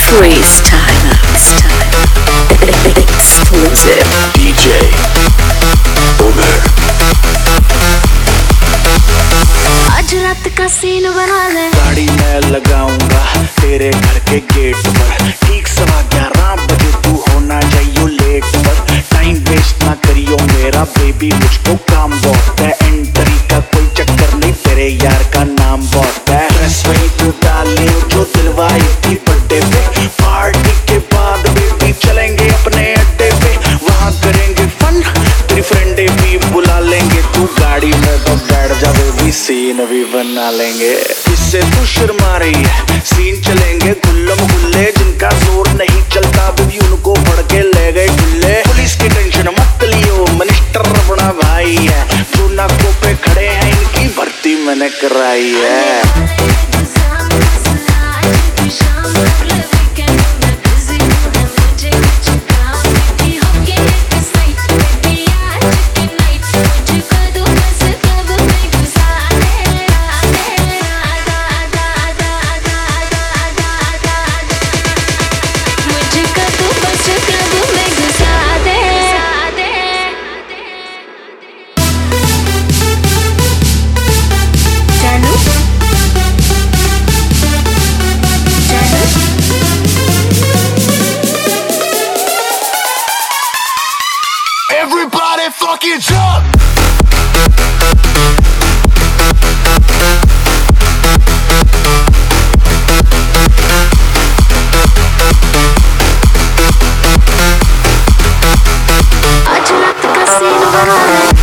Freestyle. Exclusive. DJ Omer. आज रात का सीन बना ले। गाड़ी मैं लगाऊंगा तेरे घर के गेट पर, ठीक 11:15 बजे तू होना चाहिए लेट पर। टाइम वेस्ट ना करियो मेरा बेबी, मुझको काम बहुत है। एंट्री का कोई चक्कर नहीं, तेरे यार का नाम बहुत है। ड्रेस वही तो डाली जो दिलवाई थी बर्थडे पे। पार्टी के बाद बेबी चलेंगे अपने अड्डे पे, वहाँ करेंगे फन, तेरी फ्रेंडे भी बुला लेंगे। तू गाड़ी में तो बैठ जा बेबी, सीन भी बना लेंगे। इससे तू शर्मा रही है, सीन चलेंगे गुल्लम गुल्ले। जिनका जोर नहीं चलता बेबी उनको पड़ के ले गए गुल्ले। पुलिस की टेंशन मत लियो, मिनिस्टर बड़ा भाई है। जो नाकों पे खड़े हैं इनकी भर्ती मैंने कराई है। Everybody fucking jump! आज रात का सीन बना ले।